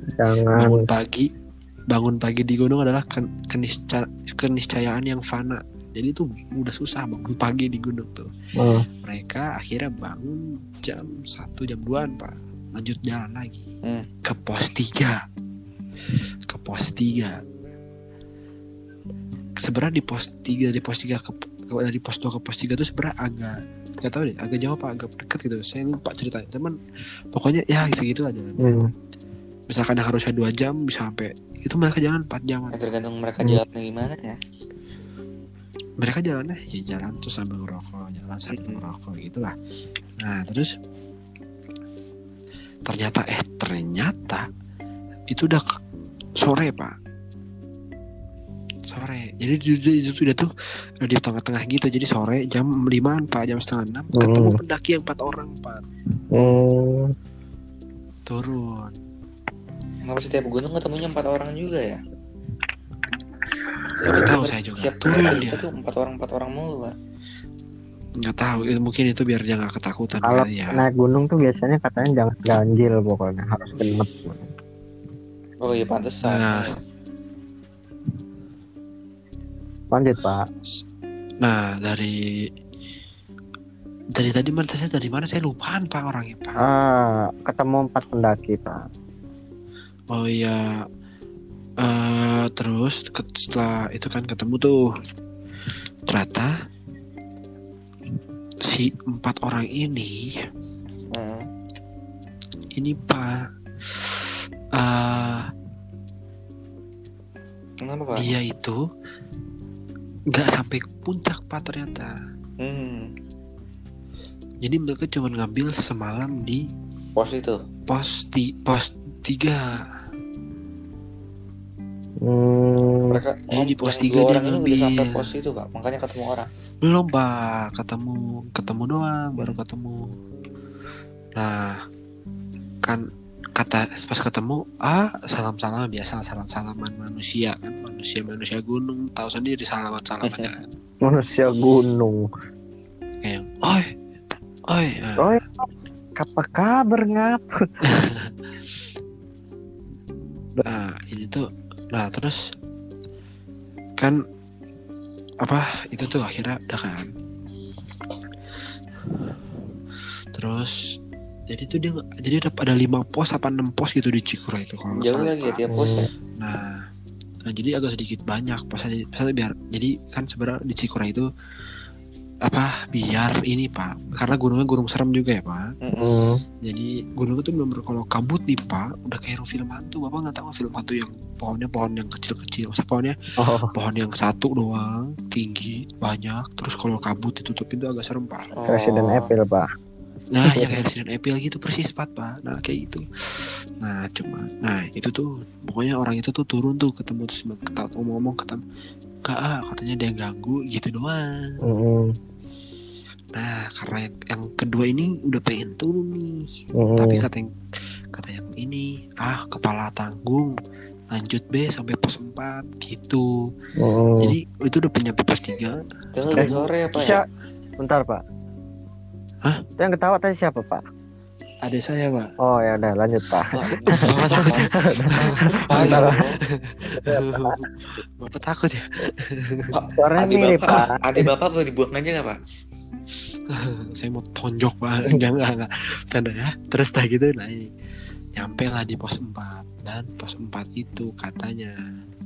Bangun pagi di gunung adalah keniscayaan yang fana. Jadi itu udah susah bangun pagi di gunung tuh. Mereka akhirnya bangun jam 1, jam 2-an, Pak. Lanjut jalan lagi ke pos 3. Sebenarnya di pos 3 dari pos 2 ke pos 3 tuh sebenarnya agak tahu deh, agak jauh apa agak dekat gitu. Saya lupa ceritanya. Cuman pokoknya ya segitu aja. Misalkan harusnya 2 jam bisa sampai itu mereka jalan 4 jam.
Tergantung mereka jalannya gimana ya.
Mereka jalannya ya jalan terus sambil ngerokok, gitulah. Nah, terus ternyata itu udah sore, Pak. Sore. Jadi itu udah di tengah-tengah gitu. Jadi sore jam 5-an, Pak, jam 5:30 ketemu pendaki yang 4 orang, Pak. Turun.
Kenapa setiap gunung ketemunya 4 orang juga ya?
Nggak tahu saya juga. Turun dia.
Itu 4 orang mulu, Pak.
Nggak tahu. Mungkin itu biar dia nggak ketakutan.
Kalau
ya.
naik gunung tuh biasanya katanya jangan ganjil, pokoknya harus genep.
Oh iya, pantesan.
Lanjut, Pak.
Nah, dari tadi mana saya lupaan, Pak, orangnya, Pak.
Ketemu 4 pendaki, Pak.
Oh iya. Terus setelah itu kan ketemu tuh, ternyata si 4 orang ini Pak,
kenapa, Pak?
Dia itu nggak sampai puncak, Pak, ternyata. Jadi mereka cuma ngambil semalam di
pos itu.
Pos 3.
Mereka
jadi di pos 3
dua
dia
orang ini
ngambil.
udah sampai pos itu Pak, makanya ketemu orang.
Belum Pak, ketemu doang, baru ketemu. Nah kan kata pas ketemu salam biasa, salaman manusia kan, manusia gunung tahu sendiri salamannya kan.
Manusia gunung.
Kayak oi
Apa kabar ngap?
Nah ini tuh, nah terus kan apa itu tuh akhirnya udah kan. Terus jadi tuh dia ada 5 pos apa 6 pos gitu di Cikuray itu kalau nggak
Jauh
salah.
lagi ya tiap pos ya.
Nah jadi agak sedikit banyak posnya biar jadi kan sebenarnya di Cikuray itu apa biar ini Pak, karena gunungnya gunung serem juga ya Pak. Jadi gunung itu benar-benar kalau kabut nih Pak udah kayak film hantu. Bapak nggak tahu film hantu yang pohon yang kecil-kecil, masa pohon yang satu doang tinggi banyak, terus kalau kabut ditutupin itu agak serem Pak.
Resident Evil Pak.
Nah ya kayak Resident Evil gitu persis Pak. Nah kayak gitu. Nah itu tuh pokoknya orang itu tuh turun tuh ketemu terus ngomong ketemu katanya dia ganggu gitu doang. Nah karena yang kedua ini udah pengen turun nih, tapi kata yang ini kepala tanggung lanjut B sampai pos 4 gitu. Jadi itu udah punya pos 3.
Udah sore ya Pak ya?
Bentar Pak.
Hah?
Yang ketawa tadi siapa Pak?
Adik saya Pak.
Oh ya udah lanjut Pak.
Bapak takut ya? Bapak takut ya?
Suaranya mirip Pak.
Adik Bapak boleh dibuang aja nggak Pak?
Saya mau tonjok Pak. Enggak tanda ya. Terus dah gitu naik, nyampe lah di pos 4. Dan pos 4 itu katanya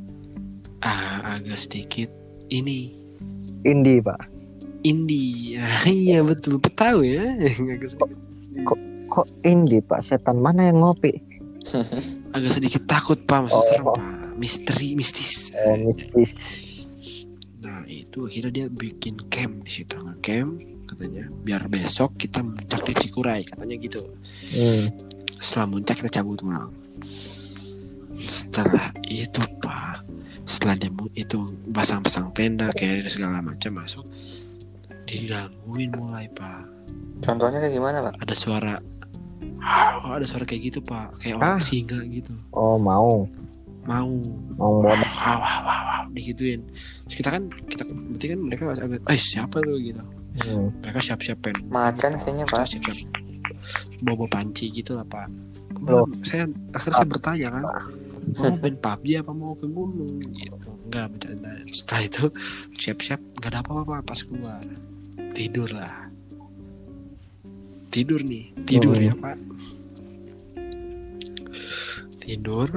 agak sedikit ini
Indi Pak.
Indi. Iya betul tahu ya.
Kok Indi Pak? Setan mana yang ngopi?
Agak sedikit takut Pak, masih serem Pak. Mistis.
Mistis.
Nah itu akhirnya dia bikin camp di situ, camp katanya biar besok kita muncak di Cikuray katanya gitu. Setelah muncak kita cabut pulang. Setelah itu Pak, setelah dia itu pasang tenda kayak segala macam masuk, digangguin mulai Pak.
Contohnya kayak gimana Pak?
Ada suara kayak gitu Pak, kayak orang singa gitu.
Oh mau
digituin. Terus kita berarti kan mereka agak siapa tuh gitu. Mereka siap-siapin
macan kayaknya Pak.
Siap-siap bawa panci gitu lah Pak. Saya bertanya kan, mau main PUBG apa mau ke gunung gitu. Enggak bercanda. Setelah itu siap-siap nggak ada apa-apa pas keluar. Tidur ya Pak. Tidur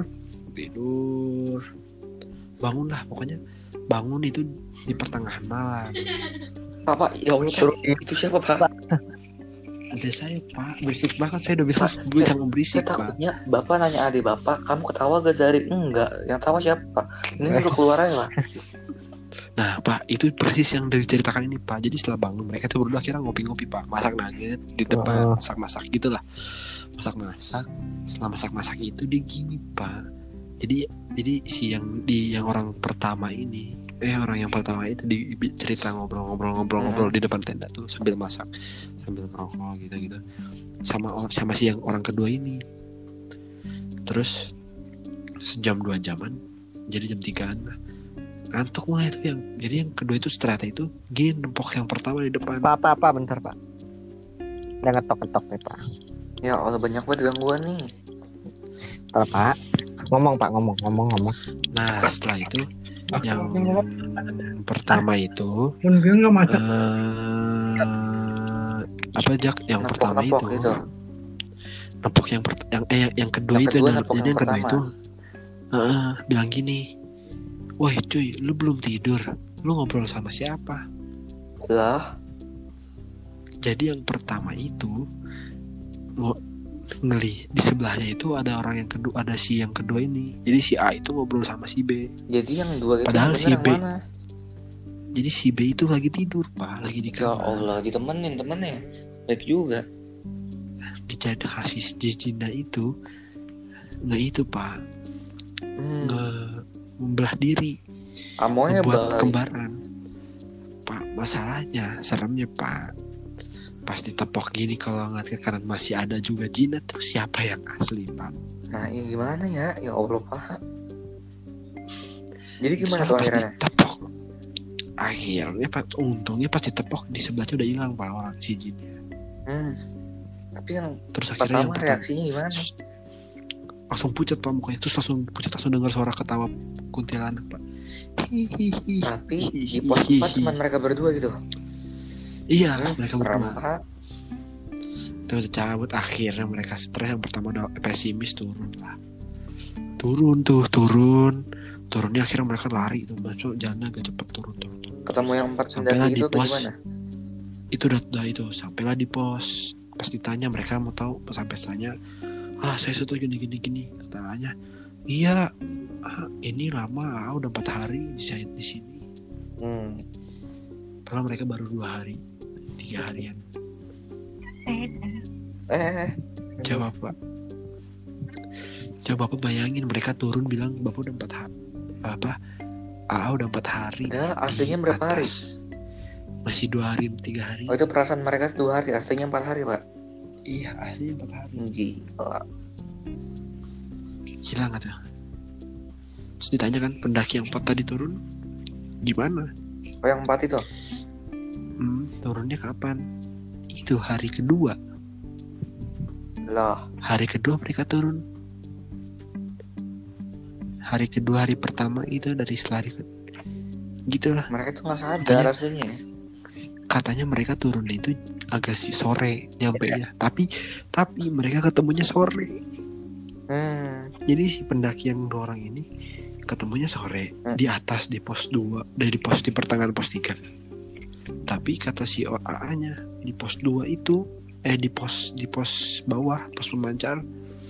bangunlah, pokoknya bangun itu di pertengahan malam.
Pak ya Allah suruh itu siapa Pak?
Ada saya Pak, berisik banget. Saya udah bilang gue jangan berisik Pak.
Takutnya Bapak nanya adik Bapak, kamu ketawa gak Zari? Enggak, yang tawa siapa? Ini udah keluar aja lah. Nah
Pak, itu persis yang diceritakan ini Pak. Jadi setelah bangun mereka tuh berdua akhirnya ngopi-ngopi Pak, masak nugget di depan, masak-masak gitulah. Masak-masak. Setelah masak-masak itu dia gini Pak. Jadi si yang orang pertama ini, orang yang pertama itu cerita ngobrol di depan tenda tuh sambil masak, sambil ngerokok gitu. Sama si yang orang kedua ini. Terus sejam 2 jaman, jadi jam 3-an ngantuk mulai itu jadi yang kedua itu ternyata itu gini nempok yang pertama di depan.
Pak bentar Pak. Udah ngetok nih Pak.
Ya Allah banyak banget gangguan nih.
Pak ngomong.
Nah setelah itu yang pertama itu apa Jak yang pertama itu nempok yang kedua itu yang kedua itu bilang gini, woi cuy, lu belum tidur, lu ngobrol sama siapa
lah?
Jadi yang pertama itu ngeli di sebelahnya itu ada orang yang kedua, ada si yang kedua ini. Jadi si A itu ngobrol sama si B.
Jadi yang dua itu
padahal si B
mana?
Jadi si B itu lagi tidur Pak, lagi di kamar.
Ya Allah, ditemenin temennya baik juga.
Dijadi hasil Jinda itu nggak itu Pak, membelah diri, membuat kembaran. Pak, masalahnya seremnya Pak, pas ditepok gini kalau ngeliat ke kanan masih ada juga jinak, terus siapa yang asli Pak?
Nah ini gimana ya Allah Pak. Jadi gimana tuh akhirnya?
Ditepok. Akhirnya Pak, untungnya pas ditepok di sebelahnya udah hilang Pak orang si jinnya.
Tapi yang
terus
akhirnya yang reaksinya gimana?
Langsung pucat Pak mukanya, terus langsung pucat, langsung dengar suara ketawa kuntilanak Pak.
Tapi di pos 4 cuma mereka berdua gitu.
Iya, mereka berdua. Terus cabut, akhirnya mereka stres. Yang pertama udah pesimis, turun lah. Turunnya akhirnya mereka lari tuh, masuk jalannya agak cepet turun.
Ketemu yang 4 pendaki itu gimana?
Itu udah itu, sampailah di pos. Pas ditanya mereka mau tahu, pas sampai tanya, saya sudah gini. Katanya, iya, ini lama, udah 4 hari di sini. Kalau mereka baru 2 hari, 3 harian. Coba Bapak bayangin mereka turun bilang Bapak udah 4 hari. Udah 4 hari.
Udah, aslinya berapa hari?
Masih 2 hari, 3 hari.
Oh itu perasaan mereka 2 hari, aslinya 4 hari Pak?
Iya, aslinya 4 hari. Gila gak tuh? Terus ditanya kan, pendaki yang 4 tadi turun gimana?
Oh yang 4 itu?
Turunnya kapan? Itu hari kedua.
Lah,
hari kedua mereka turun. Hari kedua, hari pertama itu dari selari gitulah.
Mereka tuh nggak sadar rasanya.
Katanya mereka turun itu agak sore nyampe ya. Tapi mereka ketemunya sore. Jadi si pendaki yang 2 orang ini ketemunya sore di atas di pos 2, di pertengahan pos 3. Tapi kata si OA-nya di pos 2 itu di pos bawah, pos pemancar,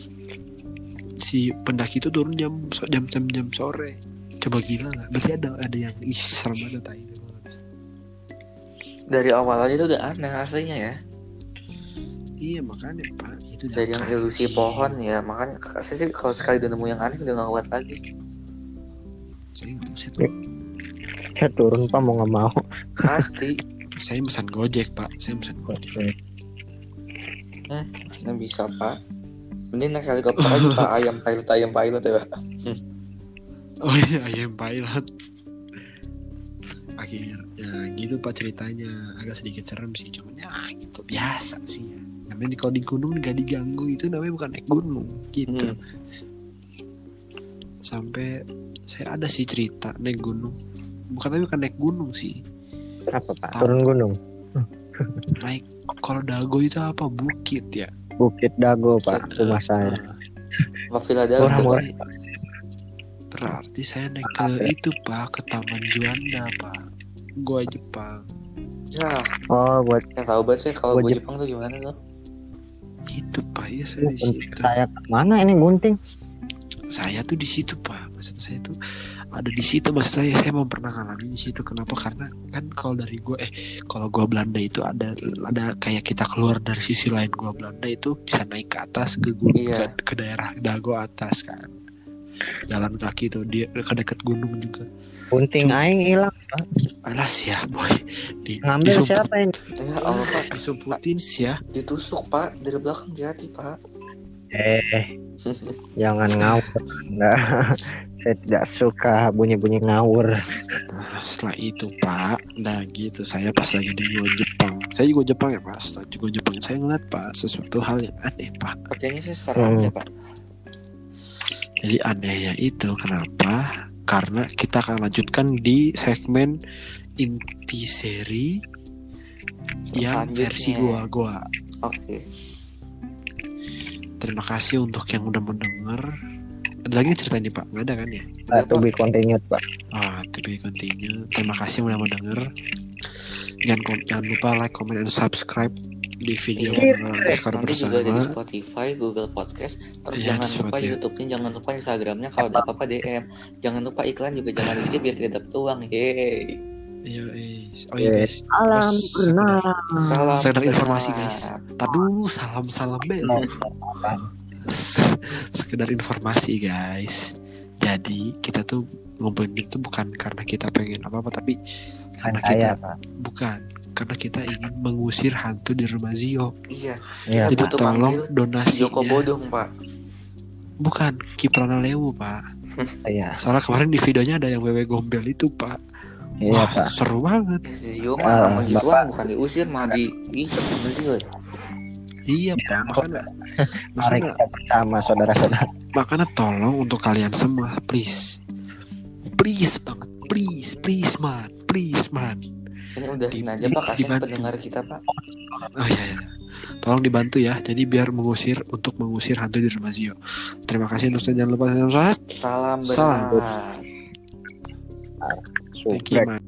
si pendaki itu turun jam sore. Coba gila nggak? Berarti ada yang serem banget tadi.
Dari awal aja itu udah aneh aslinya ya.
Iya makanya Pak, itu
dari yang ilusi pohon ya, makanya saya sih kalau sekali udah nemu yang aneh udah nggak kuat lagi.
Saya nggak usah
saya turun Pak, mau nggak mau.
Pasti.
Saya pesan Gojek Pak,
Nggak bisa Pak. Mending naik helikopter aja Pak, ayam pilot ya.
Oh iya, ayam pilot. Akhirnya gitu Pak ceritanya, agak sedikit serem sih, cuman ya gitu biasa sih ya. Namanya kalau di gunung nggak diganggu itu namanya bukan naik gunung gitu. Sampai saya ada sih cerita naik gunung, bukan naik gunung sih.
Apa Pak? Turun gunung?
Naik, kalau Dago itu apa, bukit ya?
Bukit Dago Pak, rumah saya.
Villa Dago.
Berarti saya naik ke itu Pak, ke Taman Juanda Pak, Goa Jepang.
Ya.
Oh buat
yang tahu banget sih kalau Goa Jepang tuh gimana tuh?
Itu Pak ya, saya di situ.
Saya mana ini Gunting?
Saya tuh di situ Pak, maksud saya tuh ada di situ, maksud saya mau pernah ngalamin di situ. Kenapa? Karena kan kalau dari kalau Goa Belanda itu ada kayak kita keluar dari sisi lain Goa Belanda itu bisa naik ke atas ke gunung, ke daerah Dago atas kan, jalan kaki tuh dia ke dekat gunung juga.
Gunting aing hilang Pak.
Alas ya boy,
ngambil siapa ini?
Ya Allah Pak,
disumputin sih ya.
Ditusuk Pak dari belakang jati Pak.
Jangan ngawur. Nggak, saya tidak suka bunyi-bunyi ngawur.
Nah, setelah itu Pak, gitu saya pas lagi di Goa Jepang. Saya juga Jepang ya Pak. Setelah Goa Jepang saya ngeliat Pak sesuatu hal yang aneh Pak.
Kayaknya sih serem ya Pak.
Jadi anehnya itu kenapa? Karena kita akan lanjutkan di segmen inti seri yang versi Goa.
Oke.
Terima kasih untuk yang udah mendengar. Ada lagi cerita ini Pak? Nggak ada kan ya?
To be continued Pak.
To be continued. Terima kasih udah mendengar. Jangan lupa like, comment, dan subscribe di video
nanti juga ada di Spotify, Google Podcast. Terus jangan lupa YouTube-nya, jangan lupa Instagram-nya. Kalau ada apa-apa DM. Jangan lupa iklan juga jangan di skip biar kita dapat uang. Yeay.
Oh iya guys.
Salam
sekedar informasi guys. Tar dulu salam deh. Sekedar informasi guys. Jadi Jadi kita tuh ngumpulin itu bukan karena kita pengen apa-apa, tapi karena
Kaya,
kita
Pak.
bukan karena kita ingin mengusir hantu di rumah Zio.
Iya.
Iya,
Jadi
butuh
tolong
manggil
donasinya.
Joko Bodong, Pak.
Bukan Kiprana Lewu, Pak.
Iya.
Soalnya kemarin di videonya ada yang wewe gombel itu, Pak.
Iya,
Wah,
Pak.
seru banget.
Zio mah sama gituan bukan diusir, malah diisep sama Zio.
Iya, Pak.
Mari
Makanya
kita bersama saudara-saudara.
makanya tolong untuk kalian semua, please banget, please man.
Ini udahin aja Pak, kasihan
dibantu.
pendengar kita Pak.
Oh iya. Tolong dibantu ya. Jadi biar mengusir hantu di rumah Zio. Terima kasih Ustaz, jangan lupa
Salam
Salam.
benar.
Thank you, man.